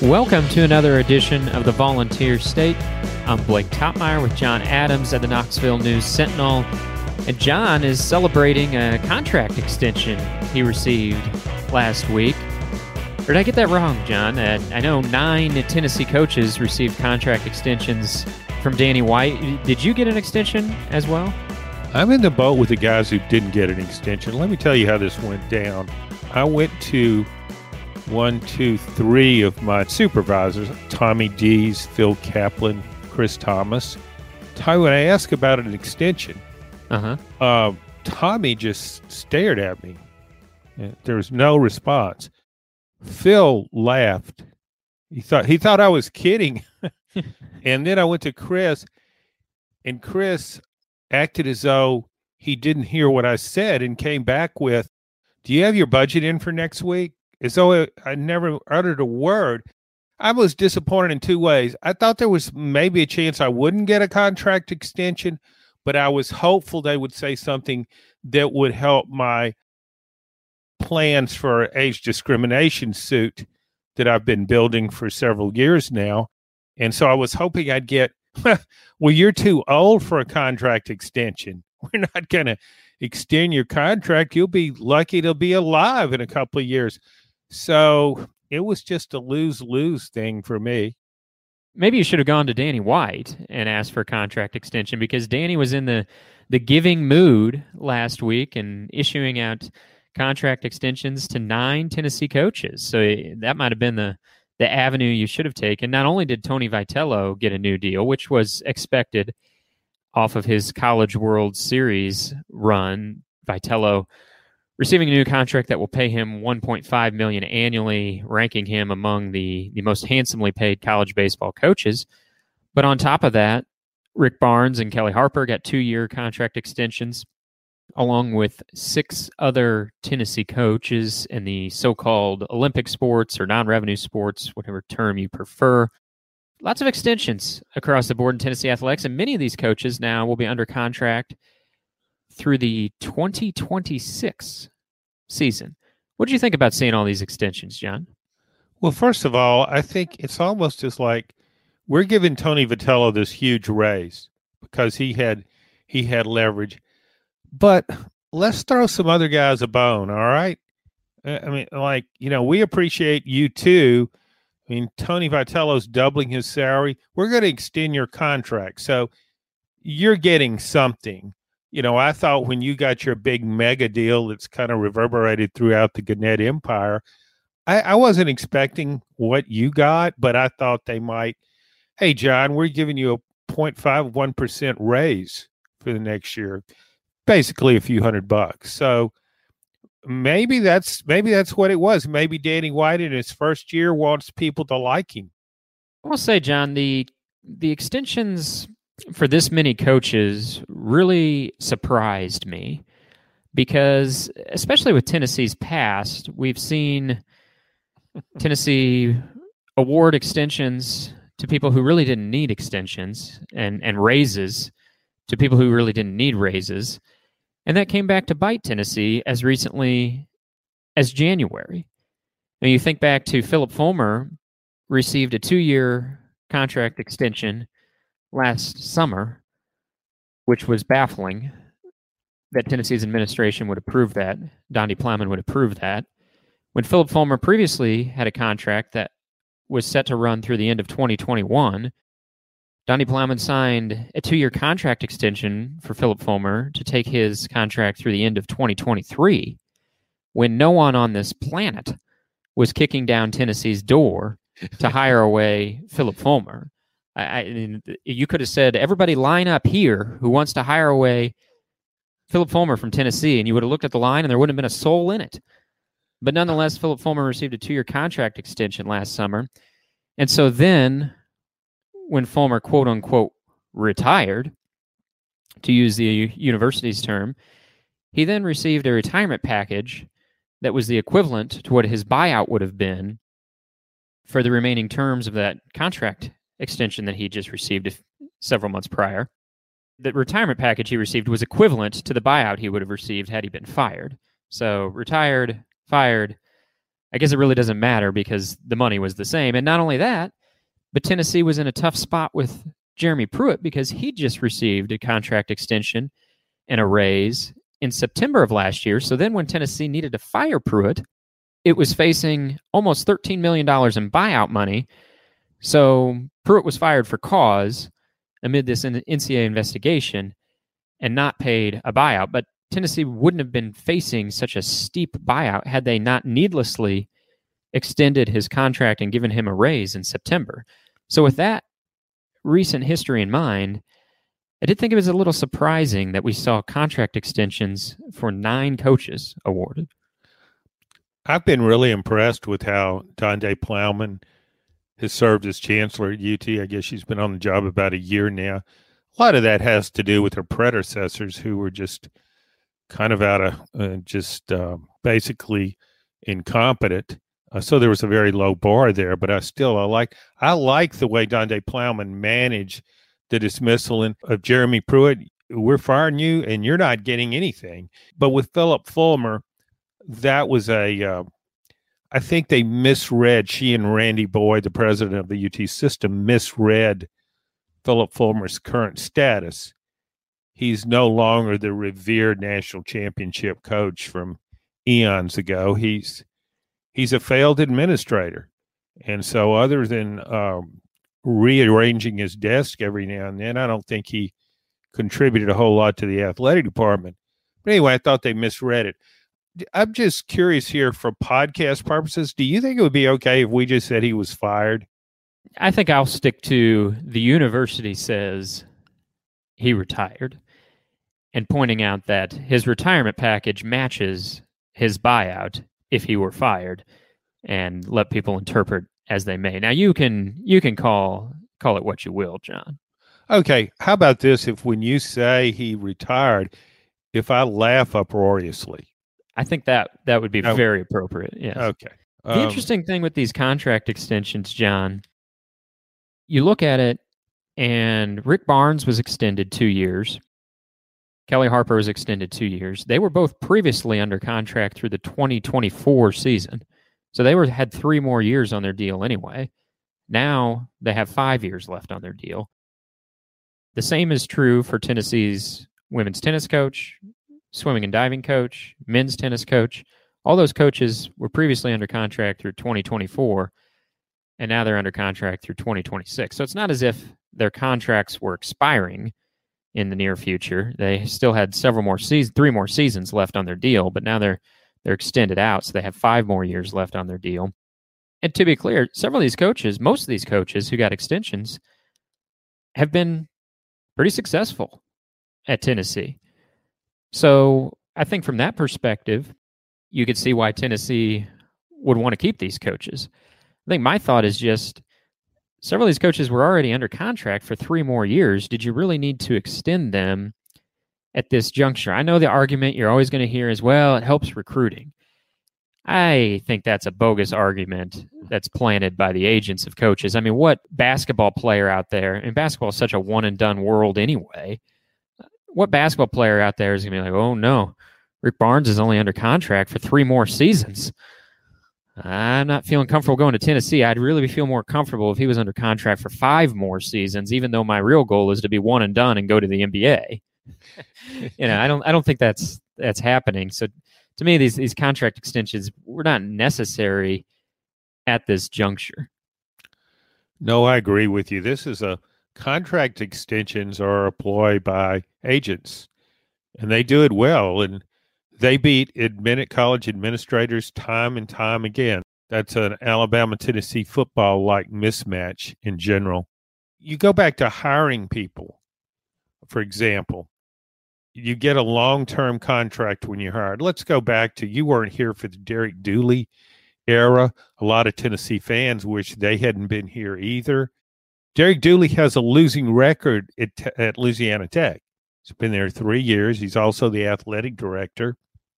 Welcome to another edition of the Volunteer State. I'm Blake Topmeyer with John Adams at the Knoxville News Sentinel. And John is celebrating a contract extension he received last week. Or did I get that wrong, John? I know 9 Tennessee coaches received contract extensions from Danny White. Did you get an extension as well? I'm in the boat with the guys who didn't get an extension. Let me tell you how this went down. I went to 3 of my supervisors, Tommy Dees, Phil Kaplan, Chris Thomas. When I asked about an extension, Tommy just stared at me. There was no response. Phil laughed. He thought I was kidding. And then I went to Chris, and Chris acted as though he didn't hear what I said and came back with, "Do you have your budget in for next week?" As though I never uttered a word. I was disappointed in 2 ways. I thought there was maybe a chance I wouldn't get a contract extension, but I was hopeful they would say something that would help my plans for age discrimination suit that I've been building for several years now. And so I was hoping I'd get, well, you're too old for a contract extension. We're not going to extend your contract. You'll be lucky to be alive in a couple of years. So it was just a lose-lose thing for me. Maybe you should have gone to Danny White and asked for a contract extension, because Danny was in the giving mood last week and issuing out contract extensions to 9 Tennessee coaches. So that might have been the avenue you should have taken. Not only did Tony Vitello get a new deal, which was expected off of his College World Series run, Vitello receiving a new contract that will pay him $1.5 million annually, ranking him among the most handsomely paid college baseball coaches. But on top of that, Rick Barnes and Kelly Harper got 2-year contract extensions, along with 6 other Tennessee coaches in the so-called Olympic sports or non-revenue sports, whatever term you prefer. Lots of extensions across the board in Tennessee athletics, and many of these coaches now will be under contract through the 2026 season. What do you think about seeing all these extensions, John? Well, first of all, I think it's almost as like we're giving Tony Vitello this huge raise because he had leverage. But let's throw some other guys a bone, all right? I mean, like, we appreciate you too. I mean, Tony Vitello's doubling his salary. We're going to extend your contract. So you're getting something. I thought when you got your big mega deal that's kind of reverberated throughout the Gannett empire, I wasn't expecting what you got, but I thought they might, hey, John, we're giving you a 0.51% raise for the next year, basically a few $100. So maybe that's what it was. Maybe Danny White in his first year wants people to like him. I will say, John, the extensions for this many coaches really surprised me, because especially with Tennessee's past, we've seen Tennessee award extensions to people who really didn't need extensions and raises to people who really didn't need raises. And that came back to bite Tennessee as recently as January. Now you think back to Philip Fulmer received a 2-year contract extension last summer, which was baffling that Tennessee's administration would approve that. Donnie Plowman would approve that. When Philip Fulmer previously had a contract that was set to run through the end of 2021, Donnie Plowman signed a 2-year contract extension for Philip Fulmer to take his contract through the end of 2023, when no one on this planet was kicking down Tennessee's door to hire away Philip Fulmer. You could have said, everybody line up here who wants to hire away Philip Fulmer from Tennessee, and you would have looked at the line and there wouldn't have been a soul in it. But nonetheless, Philip Fulmer received a 2-year contract extension last summer. And so then when Fulmer, quote unquote, retired, to use the university's term, he then received a retirement package that was the equivalent to what his buyout would have been for the remaining terms of that contract extension that he just received several months prior. The retirement package he received was equivalent to the buyout he would have received had he been fired. So retired, fired, I guess it really doesn't matter because the money was the same. And not only that, but Tennessee was in a tough spot with Jeremy Pruitt because he just received a contract extension and a raise in September of last year. So then when Tennessee needed to fire Pruitt, it was facing almost $13 million in buyout money. So Pruitt was fired for cause amid this NCAA investigation and not paid a buyout. But Tennessee wouldn't have been facing such a steep buyout had they not needlessly extended his contract and given him a raise in September. So with that recent history in mind, I did think it was a little surprising that we saw contract extensions for 9 coaches awarded. I've been really impressed with how Donde Plowman has served as chancellor at UT. I guess she's been on the job about a year now. A lot of that has to do with her predecessors who were just kind of out of basically incompetent. So there was a very low bar there, but I like the way Donde Plowman managed the dismissal of Jeremy Pruitt. We're firing you and you're not getting anything. But with Philip Fulmer, that was I think they misread, she and Randy Boyd, the president of the UT system, misread Philip Fulmer's current status. He's no longer the revered national championship coach from eons ago. He's a failed administrator. And so other than rearranging his desk every now and then, I don't think he contributed a whole lot to the athletic department. But anyway, I thought they misread it. I'm just curious here for podcast purposes. Do you think it would be okay if we just said he was fired? I think I'll stick to the university says he retired and pointing out that his retirement package matches his buyout if he were fired, and let people interpret as they may. Now you can call it what you will, John. Okay. How about this? If when you say he retired, if I laugh uproariously, I think that would be very appropriate. Yes. Okay. The interesting thing with these contract extensions, John, you look at it, and Rick Barnes was extended 2 years. Kelly Harper was extended 2 years. They were both previously under contract through the 2024 season. So they had 3 more years on their deal anyway. Now they have 5 years left on their deal. The same is true for Tennessee's women's tennis coach, swimming and diving coach, men's tennis coach. All those coaches were previously under contract through 2024, and now they're under contract through 2026. So it's not as if their contracts were expiring in the near future. They still had 3 more seasons left on their deal, but now they're extended out, so they have 5 more years left on their deal. And to be clear, several of these coaches, most of these coaches who got extensions, have been pretty successful at Tennessee. So I think from that perspective, you could see why Tennessee would want to keep these coaches. I think my thought is just several of these coaches were already under contract for 3 more years. Did you really need to extend them at this juncture? I know the argument you're always going to hear is, well, it helps recruiting. I think that's a bogus argument that's planted by the agents of coaches. I mean, what basketball player out there, and basketball is such a one-and-done world anyway, what basketball player out there is going to be like, oh, no, Rick Barnes is only under contract for 3 more seasons. I'm not feeling comfortable going to Tennessee. I'd really feel more comfortable if he was under contract for 5 more seasons, even though my real goal is to be one and done and go to the NBA. I don't think that's happening. So to me, these contract extensions were not necessary at this juncture. No, I agree with you. Contract extensions are a ploy by agents, and they do it well, and they beat college administrators time and time again. That's an Alabama-Tennessee football-like mismatch in general. You go back to hiring people, for example. You get a long-term contract when you're hired. Let's go back to, you weren't here for the Derek Dooley era. A lot of Tennessee fans wish they hadn't been here either. Derek Dooley has a losing record at Louisiana Tech. He's been there 3 years. He's also the athletic director.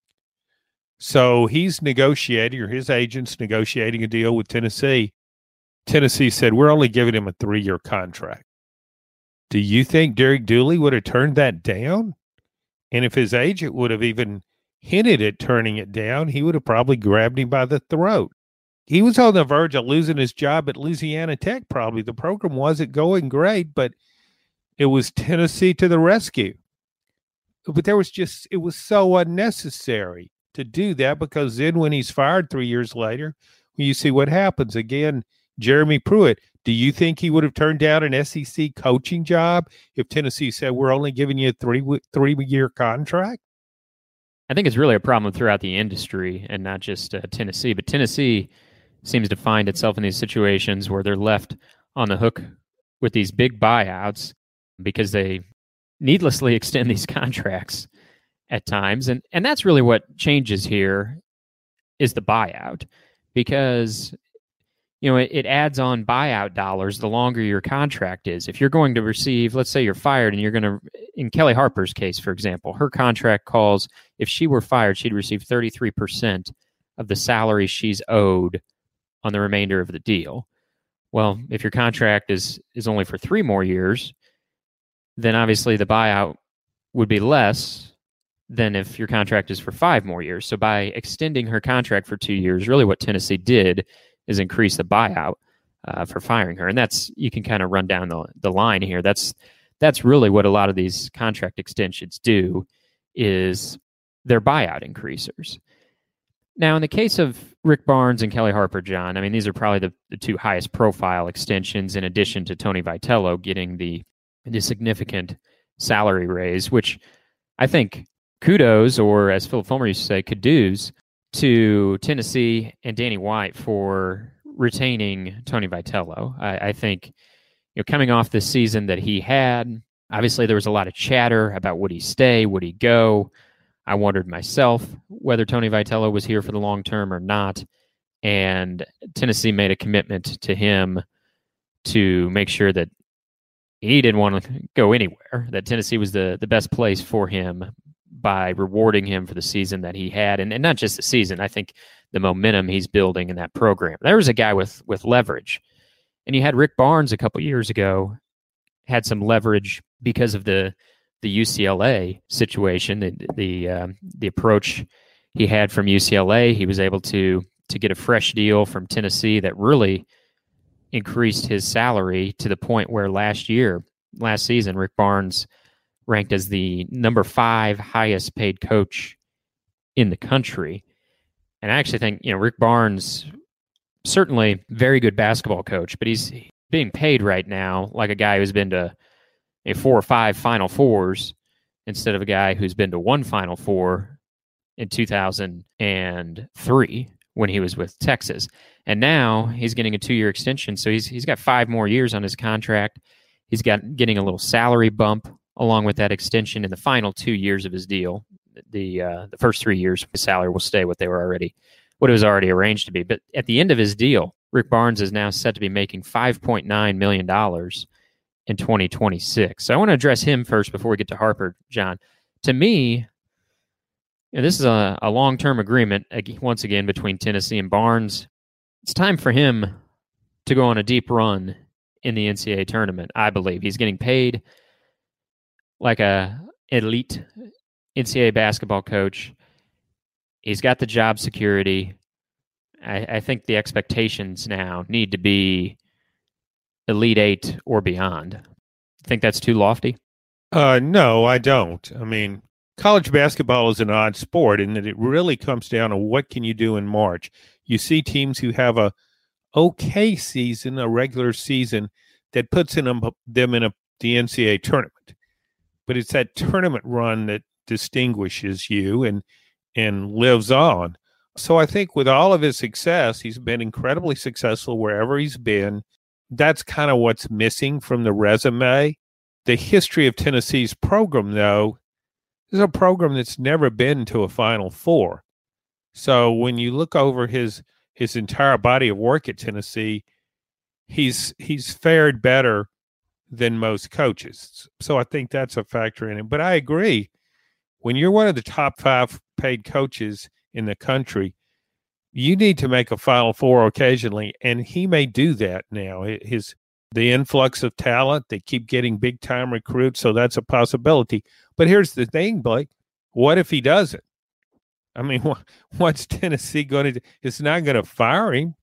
So he's negotiating, or his agent's negotiating a deal with Tennessee. Tennessee said, we're only giving him a 3-year contract. Do you think Derek Dooley would have turned that down? And if his agent would have even hinted at turning it down, he would have probably grabbed him by the throat. he was on the verge of losing his job at Louisiana Tech. Probably the program wasn't going great, but it was Tennessee to the rescue. But it was so unnecessary to do that, because then when he's fired 3 years later, you see what happens. Again, Jeremy Pruitt, do you think he would have turned down an SEC coaching job if Tennessee said, we're only giving you a three-year contract? I think it's really a problem throughout the industry and not just Tennessee. But Tennessee seems to find itself in these situations where they're left on the hook with these big buyouts because they needlessly extend these contracts at times. And that's really what changes here is the buyout, because it adds on buyout dollars the longer your contract is. If you're going to receive, let's say you're fired and you're going to, in Kelly Harper's case, for example, her contract calls, if she were fired, she'd receive 33% of the salary she's owed on the remainder of the deal. Well, if your contract is only for 3 more years, then obviously the buyout would be less than if your contract is for 5 more years. So by extending her contract for 2 years, really what Tennessee did is increase the buyout for firing her. And you can kind of run down the line here. That's really what a lot of these contract extensions do, is they're buyout increasers. Now, in the case of Rick Barnes and Kelly Harper, John, I mean, these are probably the 2 highest profile extensions, in addition to Tony Vitello getting the significant salary raise, which I think kudos, or as Philip Fulmer used to say, kudos to Tennessee and Danny White for retaining Tony Vitello. I think, coming off this season that he had, obviously there was a lot of chatter about would he stay, would he go. I wondered myself whether Tony Vitello was here for the long term or not. And Tennessee made a commitment to him to make sure that he didn't want to go anywhere, that Tennessee was the best place for him by rewarding him for the season that he had. And not just the season, I think the momentum he's building in that program. There was a guy with leverage. And you had Rick Barnes a couple years ago, had some leverage because of the UCLA situation, the approach he had from UCLA. He was able to get a fresh deal from Tennessee that really increased his salary to the point where last season, Rick Barnes ranked as the number 5 highest paid coach in the country. And I actually think, Rick Barnes, certainly very good basketball coach, but he's being paid right now like a guy who's been to 4 or 5 Final Fours instead of a guy who's been to 1 Final Four in 2003 when he was with Texas. And now he's getting a 2-year extension, so he's got 5 more years on his contract. He's getting a little salary bump along with that extension in the final 2 years of his deal. The first 3 years, his salary will stay what it was already arranged to be. But at the end of his deal, Rick Barnes is now set to be making $5.9 million in 2026. So I want to address him first before we get to Harper, John. To me, this is a long-term agreement, once again, between Tennessee and Barnes. It's time for him to go on a deep run in the NCAA tournament, I believe. He's getting paid like a elite NCAA basketball coach. He's got the job security. I think the expectations now need to be Elite 8 or beyond. Think that's too lofty? No, I don't. I mean, college basketball is an odd sport in that it really comes down to what can you do in March. You see teams who have a okay season, a regular season, that puts them in the NCAA tournament. But it's that tournament run that distinguishes you and lives on. So I think with all of his success, he's been incredibly successful wherever he's been. That's kind of what's missing from the resume. The history of Tennessee's program, though, is a program that's never been to a Final Four. So when you look over his entire body of work at Tennessee, he's fared better than most coaches. So I think that's a factor in it. But I agree. When you're one of the top 5 paid coaches in the country, you need to make a Final Four occasionally, and he may do that now. The influx of talent, they keep getting big-time recruits, so that's a possibility. But here's the thing, Blake. What if he doesn't? I mean, what's Tennessee going to do? It's not going to fire him.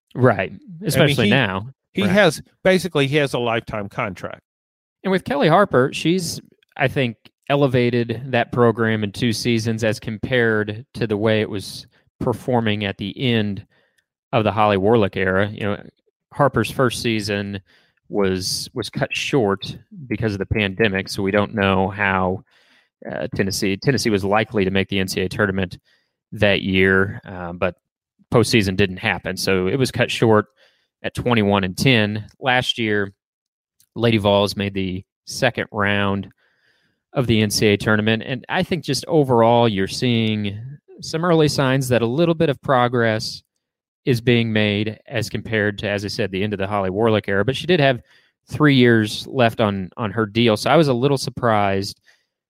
Right. Especially now. He Right. has a lifetime contract. And with Kelly Harper, she's, I think, elevated that program in 2 seasons as compared to the way it was performing at the end of the Holly Warlick era. Harper's first season was cut short because of the pandemic, so we don't know how Tennessee was likely to make the NCAA tournament that year, but postseason didn't happen, so it was cut short at 21-10. Last year, Lady Vols made the second round of the NCAA tournament, and I think just overall you're seeing some early signs that a little bit of progress is being made as compared to, as I said, the end of the Holly Warlick era. But she did have 3 years left on her deal, so I was a little surprised,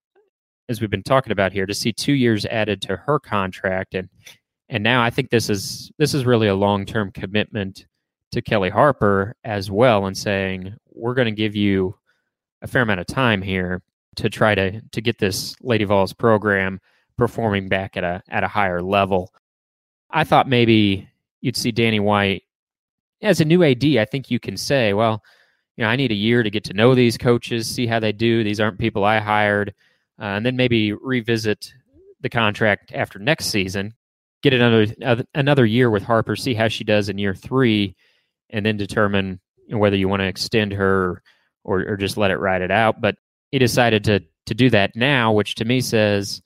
as we've been talking about here, to see 2 years added to her contract, and now I think this is really a long-term commitment to Kelly Harper as well, and saying we're going to give you a fair amount of time here to try to get this Lady Vols program performing back at a higher level. I thought maybe you'd see Danny White as a new AD. I think you can say, well, I need a year to get to know these coaches, see how they do. These aren't people I hired, and then maybe revisit the contract after next season, get another year with Harper, see how she does in year 3, and then determine whether you want to extend her or just let it ride it out. But he decided to do that now, which to me says,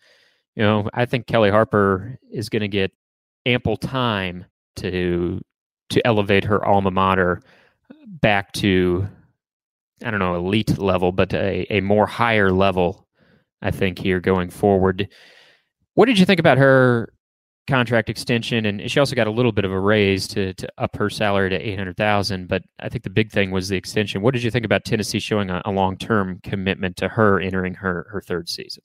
I think Kelly Harper is going to get ample time to elevate her alma mater back to, I don't know, elite level, but a more higher level, I think, here going forward. What did you think about her contract extension? And she also got a little bit of a raise to up her salary to $800,000, but I think the big thing was the extension. What did you think about Tennessee showing a long-term commitment to her entering her third season?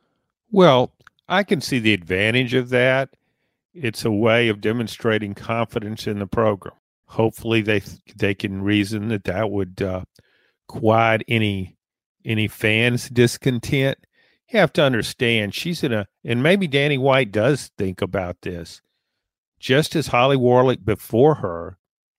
Well, I can see the advantage of that. It's a way of demonstrating confidence in the program. Hopefully they can reason that would quiet any fans' discontent. You have to understand she's and maybe Danny White does think about this. Just as Holly Warlick before her,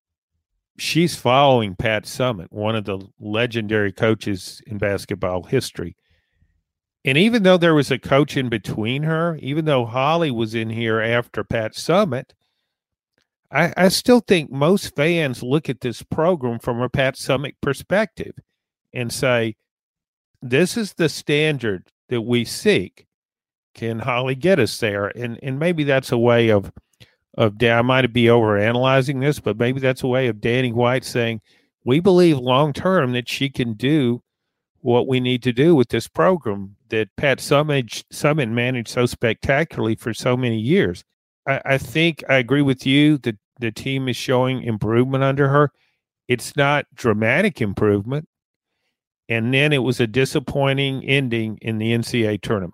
she's following Pat Summitt, one of the legendary coaches in basketball history. And even though there was a coach in between her, even though Holly was in here after Pat Summitt, I still think most fans look at this program from a Pat Summitt perspective and say, this is the standard that we seek. Can Holly get us there? And maybe that's a way of I might be overanalyzing this, but maybe that's a way of Danny White saying, we believe long term that she can do what we need to do with this program that Pat Summitt managed so spectacularly for so many years. I think I agree with you that the team is showing improvement under her. It's not dramatic improvement. And then it was a disappointing ending in the NCAA tournament.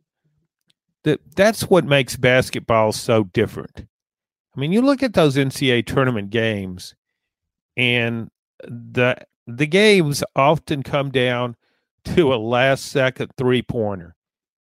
That's what makes basketball so different. I mean, you look at those NCAA tournament games, and the games often come down to a last-second three-pointer.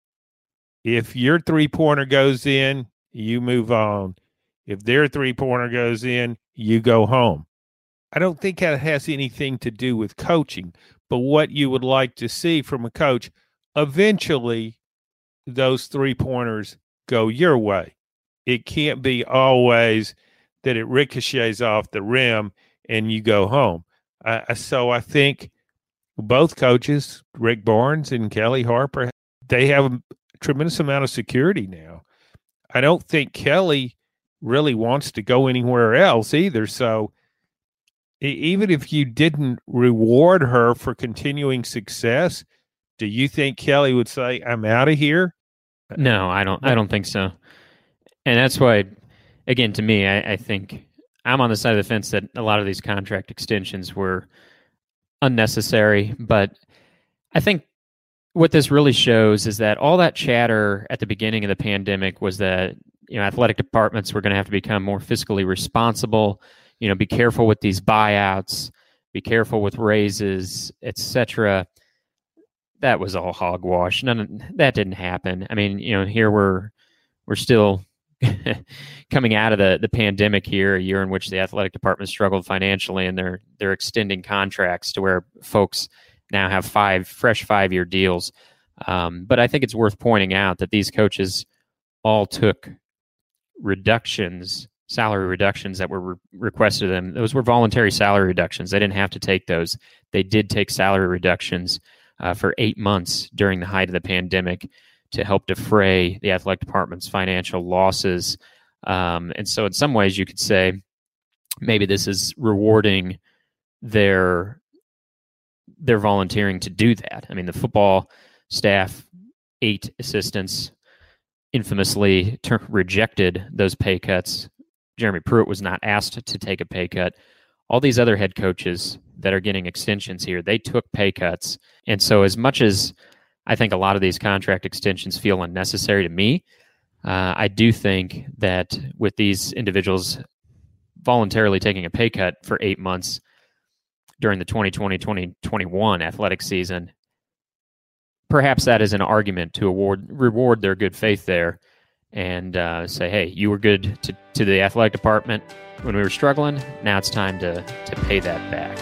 If your three-pointer goes in, you move on. If their three-pointer goes in, you go home. I don't think that has anything to do with coaching, but what you would like to see from a coach, eventually those three-pointers go your way. It can't be always that it ricochets off the rim and you go home. So I think both coaches, Rick Barnes and Kelly Harper, they have a tremendous amount of security now. I don't think Kelly really wants to go anywhere else either. So even if you didn't reward her for continuing success, do you think Kelly would say, I'm out of here? No, I don't think so. And that's why, again, to me, I think I'm on the side of the fence that a lot of these contract extensions were unnecessary. But I think what this really shows is that all that chatter at the beginning of the pandemic was that, athletic departments were going to have to become more fiscally responsible, be careful with these buyouts, be careful with raises, etc. That was all hogwash. That didn't happen. I mean, here we're still coming out of the pandemic here, a year in which the athletic department struggled financially, and they're extending contracts to where folks now have fresh 5-year deals. But I think it's worth pointing out that these coaches all took salary reductions that were requested of them. Those were voluntary salary reductions. They didn't have to take those. They did take salary reductions for 8 months during the height of the pandemic to help defray the athletic department's financial losses. And so in some ways you could say maybe this is rewarding their volunteering to do that. I mean, the football staff, 8 assistants, infamously rejected those pay cuts. Jeremy Pruitt was not asked to take a pay cut. All these other head coaches that are getting extensions here, they took pay cuts. And so as much as I think a lot of these contract extensions feel unnecessary to me, I do think that with these individuals voluntarily taking a pay cut for 8 months during the 2020-2021 athletic season, perhaps that is an argument to reward their good faith there and say, hey, you were good to the athletic department when we were struggling. Now it's time to pay that back.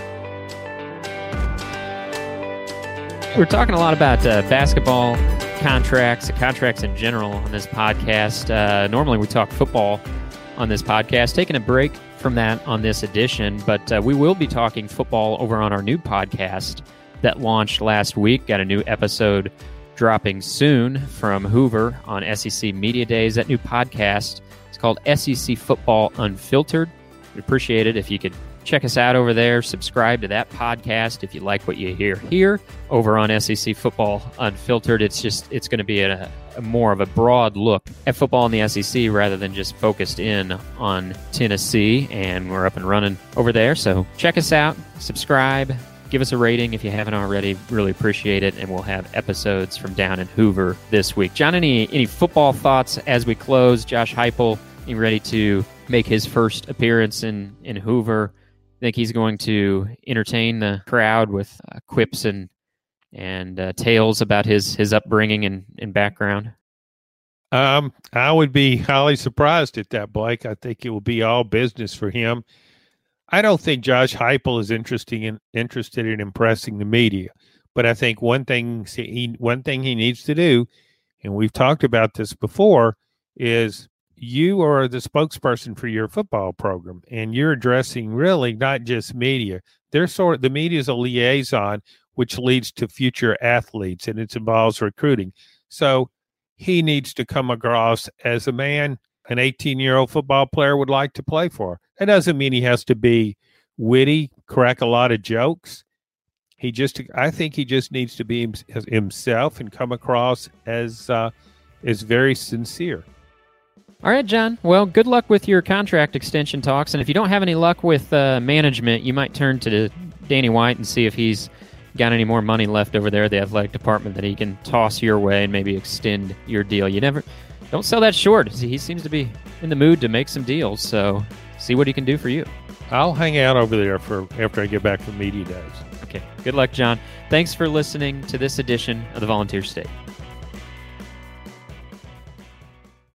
We're talking a lot about basketball contracts in general on this podcast. Normally we talk football on this podcast, taking a break from that on this edition, but we will be talking football over on our new podcast that launched last week. Got a new episode dropping soon from Hoover on SEC Media Days. That new podcast is called SEC Football Unfiltered. We'd appreciate it if you could check us out over there. Subscribe to that podcast if you like what you hear here over on SEC Football Unfiltered. It's going to be a more of a broad look at football in the SEC rather than just focused in on Tennessee, and we're up and running over there. So check us out, subscribe, give us a rating if you haven't already. Really appreciate it, and we'll have episodes from down in Hoover this week. John, any football thoughts as we close? Josh Heupel ready to make his first appearance in Hoover. I think he's going to entertain the crowd with quips and tales about his upbringing and background. I would be highly surprised at that, Blake. I think it will be all business for him. I don't think Josh Heupel is interested in impressing the media, but I think one thing he needs to do, and we've talked about this before, is you are the spokesperson for your football program, and you're addressing really not just media. The media is a liaison, which leads to future athletes, and it involves recruiting. So he needs to come across as a man an 18-year-old football player would like to play for. That doesn't mean he has to be witty, crack a lot of jokes. I think he just needs to be himself and come across as very sincere. All right, John. Well, good luck with your contract extension talks. And if you don't have any luck with management, you might turn to Danny White and see if he's got any more money left over there at the athletic department that he can toss your way and maybe extend your deal. Don't sell that short. He seems to be in the mood to make some deals, so see what he can do for you. I'll hang out over there after I get back from Media Days. Okay. Good luck, John. Thanks for listening to this edition of the Volunteer State.